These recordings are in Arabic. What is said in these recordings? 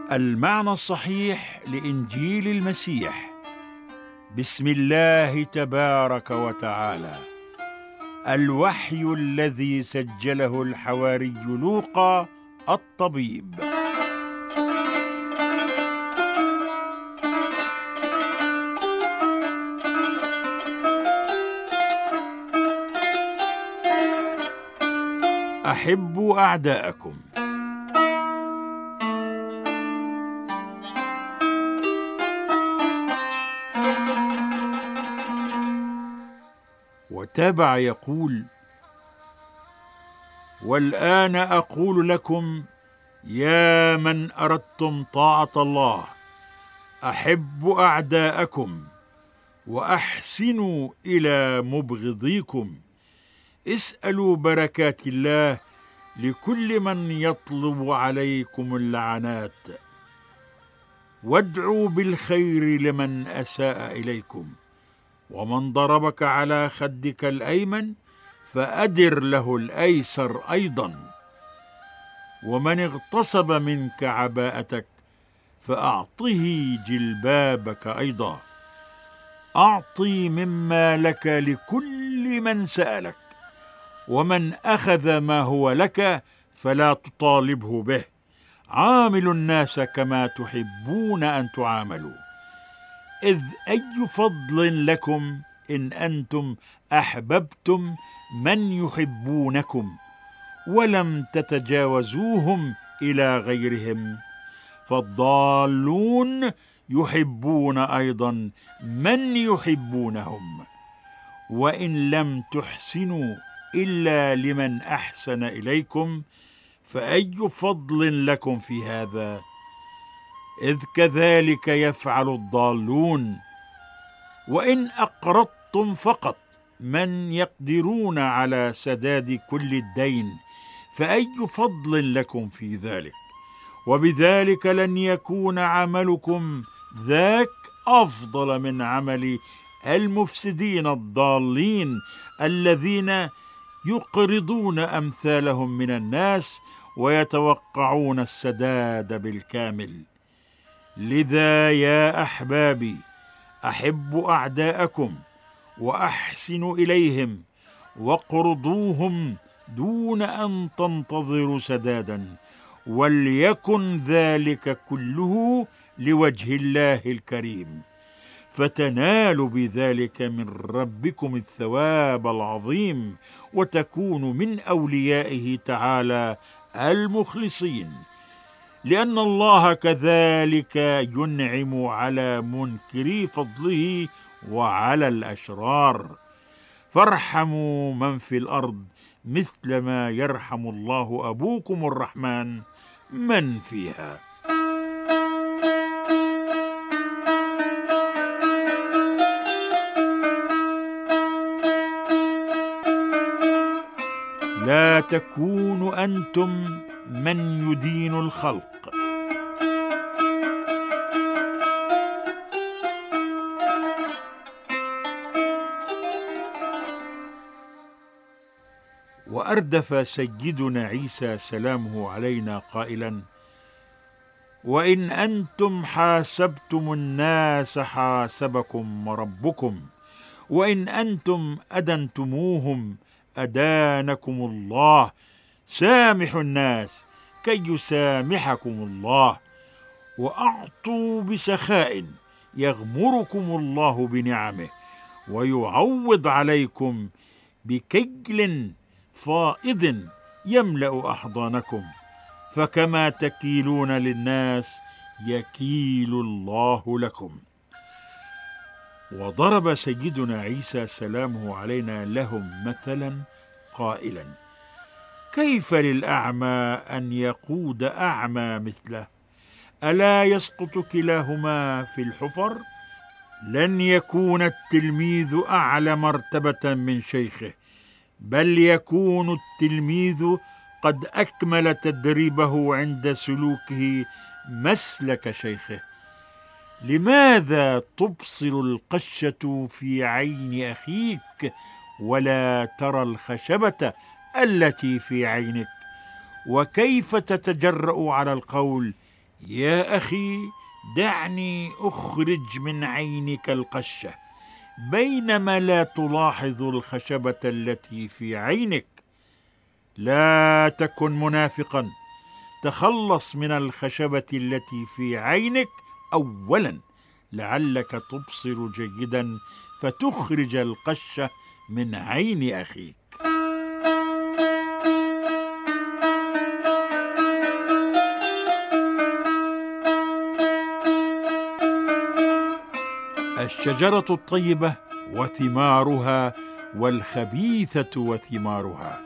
المعنى الصحيح لإنجيل المسيح. بسم الله تبارك وتعالى. الوحي الذي سجله الحواري لوقا الطبيب. أحبوا أعداءكم. وتابع يقول: والآن أقول لكم يا من أردتم طاعة الله، أحبوا أعداءكم وأحسنوا إلى مبغضيكم، اسألوا بركات الله لكل من يطلب عليكم اللعنات، وادعوا بالخير لمن أساء إليكم، ومن ضربك على خدك الأيمن فأدر له الأيسر أيضا، ومن اغتصب منك عباءتك فأعطه جلبابك أيضا. أعطي مما لك لكل من سألك، ومن أخذ ما هو لك فلا تطالبه به. عاملوا الناس كما تحبون أن تعاملوا، إذ أي فضل لكم إن أنتم أحببتم من يحبونكم ولم تتجاوزوهم إلى غيرهم؟ فالضالون يحبون أيضا من يحبونهم. وإن لم تحسنوا إلا لمن أحسن إليكم فأي فضل لكم في هذا؟ إذ كذلك يفعل الضالون. وإن أقرضتم فقط من يقدرون على سداد كل الدين فأي فضل لكم في ذلك؟ وبذلك لن يكون عملكم ذاك أفضل من عمل المفسدين الضالين الذين يقرضون أمثالهم من الناس ويتوقعون السداد بالكامل. لذا يا أحبابي، أحبوا أعداءكم وأحسنوا إليهم واقرضوهم دون أن تنتظروا سدادا، وليكن ذلك كله لوجه الله الكريم، فتنالوا بذلك من ربكم الثواب العظيم، وتكونوا من أوليائه تعالى المخلصين، لأن الله كذلك ينعم على منكري فضله وعلى الأشرار. فارحموا من في الأرض مثل ما يرحم الله أبوكم الرحمن من فيها. لا تكونوا أنتم من يدين الخلق. وأردف سيدنا عيسى سلامه علينا قائلا: وإن أنتم حاسبتم الناس حاسبكم ربكم، وإن أنتم أدنتموهم أدانكم الله. سامحوا الناس كي يسامحكم الله، وأعطوا بسخاء يغمركم الله بنعمه، ويعوض عليكم بكيل فائض يملأ أحضانكم، فكما تكيلون للناس يكيل الله لكم. وضرب سيدنا عيسى سلامه علينا لهم مثلا قائلا: كيف للأعمى أن يقود أعمى مثله؟ ألا يسقط كلاهما في الحفر؟ لن يكون التلميذ أعلى مرتبة من شيخه، بل يكون التلميذ قد أكمل تدريبه عند سلوكه مسلك شيخه. لماذا تبصر القشة في عين أخيك ولا ترى الخشبة التي في عينك؟ وكيف تتجرأ على القول يا أخي، دعني أخرج من عينك القشة، بينما لا تلاحظ الخشبة التي في عينك. لا تكن منافقا، تخلص من الخشبة التي في عينك أولا، لعلك تبصر جيدا فتخرج القشة من عين أخيك. الشجرة الطيبة وثمارها، والخبيثة وثمارها.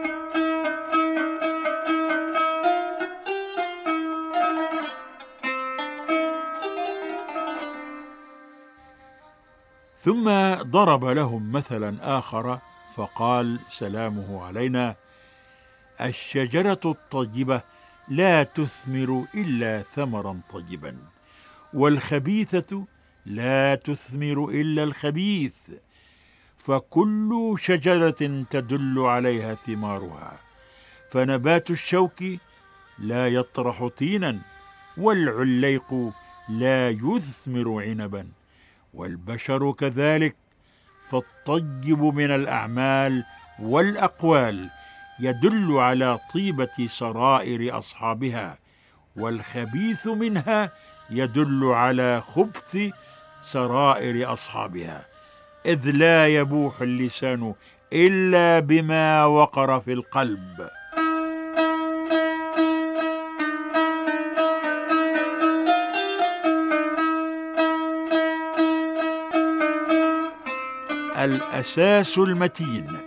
ثم ضرب لهم مثلا آخر فقال سلامه علينا: الشجرة الطيبة لا تثمر إلا ثمرا طيبا، والخبيثة لا تثمر إلا الخبيث، فكل شجرة تدل عليها ثمارها. فنبات الشوك لا يطرح تينا، والعليق لا يثمر عنبا، والبشر كذلك. فالطيب من الأعمال والأقوال يدل على طيبة سرائر أصحابها، والخبيث منها يدل على خبث سرائر أصحابها، إذ لا يبوح اللسان إلا بما وقر في القلب. الأساس المتين.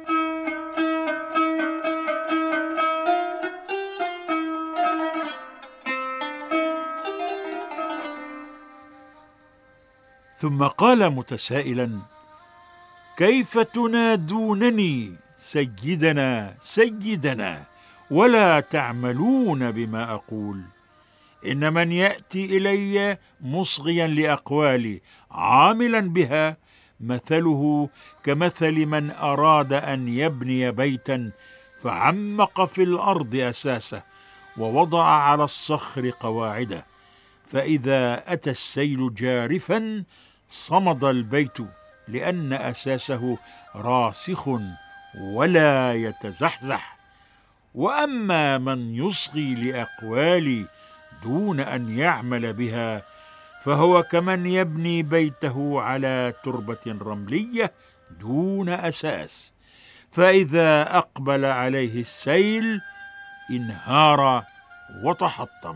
ثم قال متسائلا: كيف تنادونني سيدنا سيدنا ولا تعملون بما أقول؟ إن من يأتي إلي مصغيا لأقوالي عاملا بها مثله كمثل من أراد أن يبني بيتا فعمق في الأرض أساسه ووضع على الصخر قواعده، فإذا أتى السيل جارفا صمد البيت، لأن أساسه راسخ ولا يتزحزح. وأما من يصغي لأقوالي دون أن يعمل بها فهو كمن يبني بيته على تربة رملية دون أساس، فإذا أقبل عليه السيل انهار وتحطم.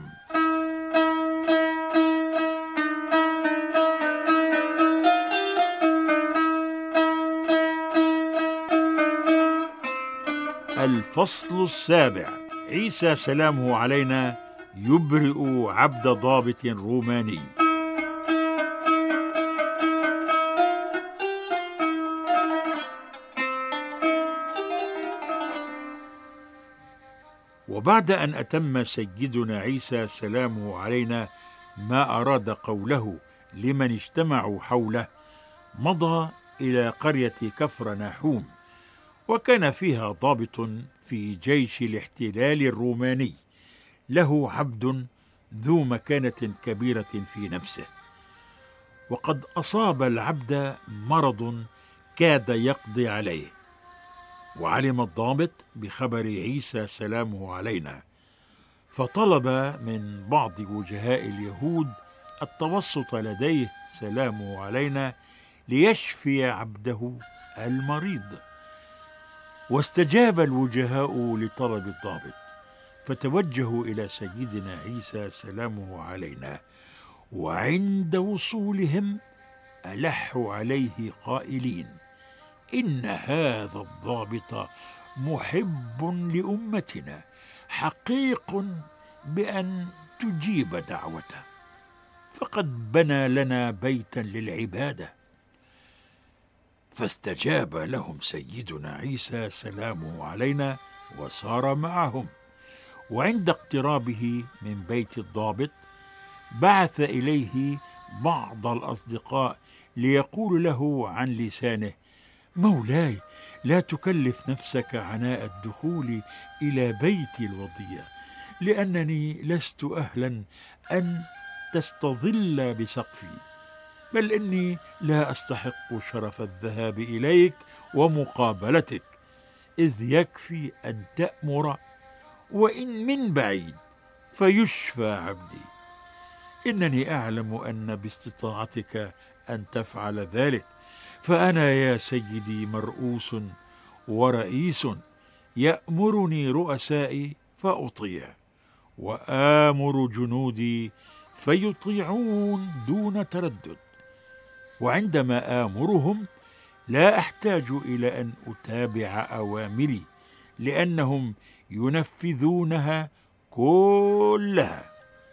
الفصل السابع. عيسى سلامه علينا يبرئ عبد ضابط روماني. وبعد أن أتم سيدنا عيسى سلامه علينا ما أراد قوله لمن اجتمعوا حوله، مضى إلى قرية كفر ناحوم، وكان فيها ضابط في جيش الاحتلال الروماني له عبد ذو مكانة كبيرة في نفسه، وقد أصاب العبد مرض كاد يقضي عليه. وعلم الضابط بخبر عيسى سلامه علينا، فطلب من بعض وجهاء اليهود التوسط لديه سلامه علينا ليشفي عبده المريض. واستجاب الوجهاء لطلب الضابط، فتوجهوا إلى سيدنا عيسى سلامه علينا، وعند وصولهم ألحوا عليه قائلين: إن هذا الضابط محب لأمتنا، حقيق بأن تجيب دعوته، فقد بنى لنا بيتا للعبادة. فاستجاب لهم سيدنا عيسى سلامه علينا وسار معهم، وعند اقترابه من بيت الضابط بعث إليه بعض الأصدقاء ليقول له عن لسانه: مولاي، لا تكلف نفسك عناء الدخول إلى بيت الوضيع، لأنني لست أهلا أن تستظل بسقفي، بل إني لا أستحق شرف الذهاب إليك ومقابلتك، إذ يكفي أن تأمر وإن من بعيد فيشفى عبدي. إنني أعلم أن باستطاعتك أن تفعل ذلك، فأنا يا سيدي مرؤوس ورئيس، يأمرني رؤسائي فأطيع، وآمر جنودي فيطيعون دون تردد، وعندما آمرهم لا أحتاج إلى أن أتابع أوامري، لأنهم ينفذونها كلها.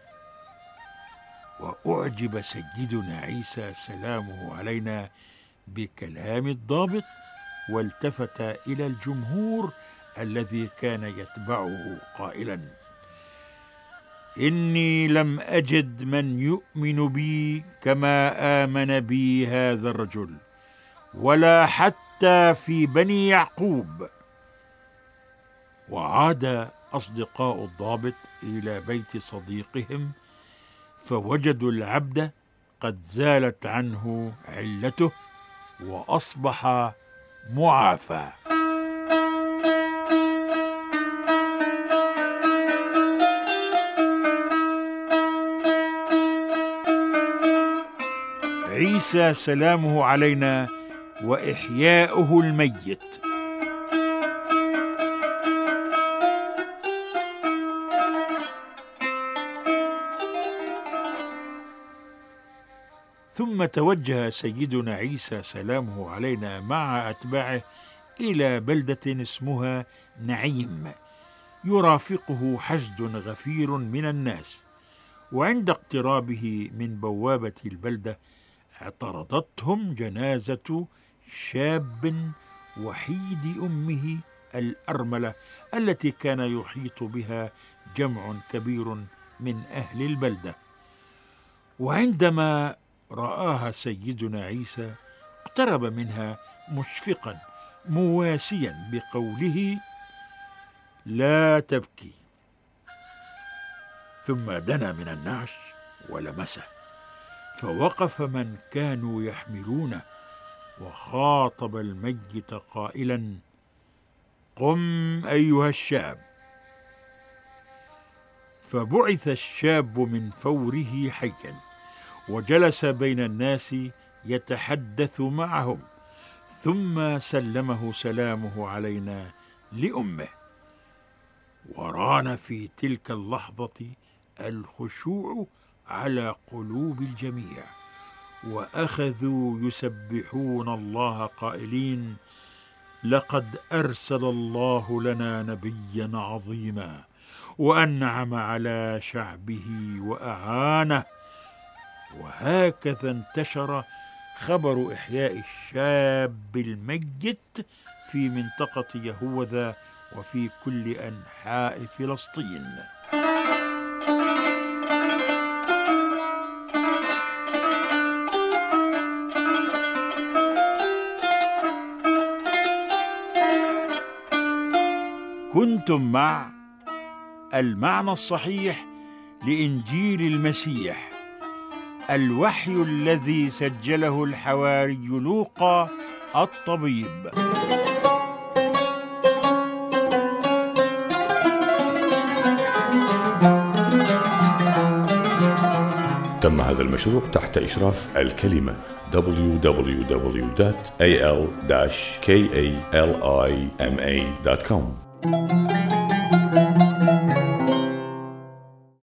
وأعجب سيدنا عيسى سلامه علينا بكلام الضابط، والتفت إلى الجمهور الذي كان يتبعه قائلا: إني لم أجد من يؤمن بي كما آمن بي هذا الرجل، ولا حتى في بني يعقوب. وعاد أصدقاء الضابط إلى بيت صديقهم، فوجدوا العبد قد زالت عنه علته وأصبح معافى. عيسى سلامه علينا وإحياؤه الميت. ثم توجه سيدنا عيسى سلامه علينا مع أتباعه إلى بلدة اسمها نعيم، يرافقه حشد غفير من الناس. وعند اقترابه من بوابة البلدة اعترضتهم جنازة شاب وحيد أمه الأرملة، التي كان يحيط بها جمع كبير من أهل البلدة. وعندما رآها سيدنا عيسى اقترب منها مشفقا مواسيا بقوله: لا تبكي. ثم دنا من النعش ولمسه، فوقف من كانوا يحملونه وخاطب الميت قائلا: قم أيها الشاب. فبعث الشاب من فوره حيا، وجلس بين الناس يتحدث معهم، ثم سلمه سلامه علينا لأمه. وران في تلك اللحظة الخشوع على قلوب الجميع، وأخذوا يسبحون الله قائلين: لقد أرسل الله لنا نبيا عظيما، وأنعم على شعبه وأعانه. وهكذا انتشر خبر إحياء الشاب الميت في منطقة يهوذا وفي كل أنحاء فلسطين. كنتم مع المعنى الصحيح لإنجيل المسيح، الوحي الذي سجله الحواري لوقا الطبيب. تم هذا المشروع تحت إشراف الكلمة www.al-kalima.com.